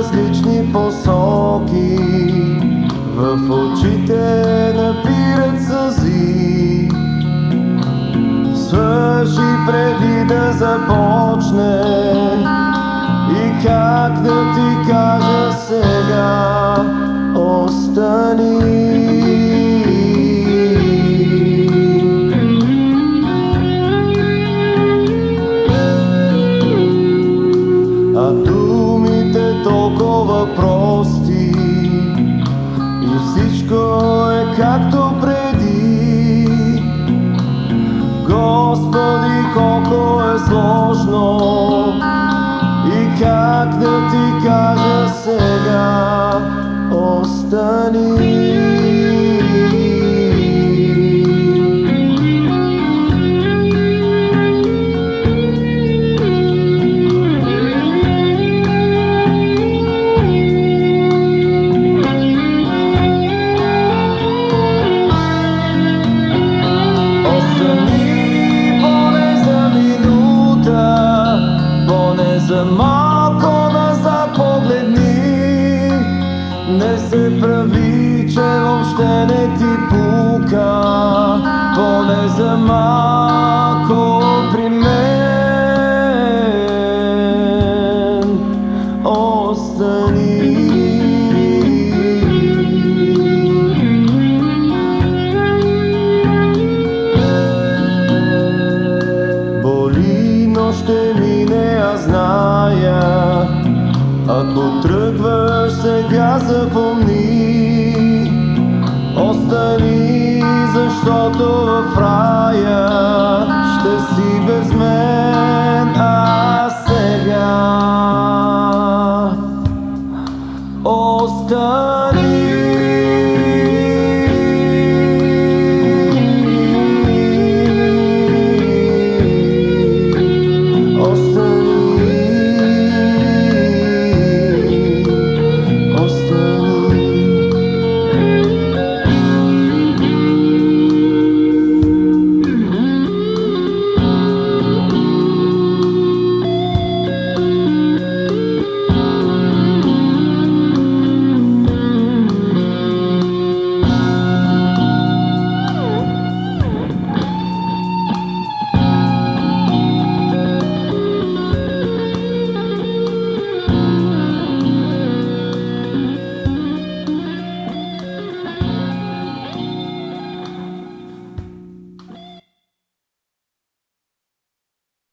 различни посоки, в очите напират сълзи. Свърши преди да започне, и как да ти кажа сега, остани. А думите толкова прости, и всичко е както преди. Господи, колко е сложно, и как да ти кажа сега, остани. За малко назад погледни, не се прави, че въобще не ти пука, поне за малко при мен остани. Боли, но ще мине, аз зная. Ако тръгваш сега, запомни, остани, защото в рая ще си без мен.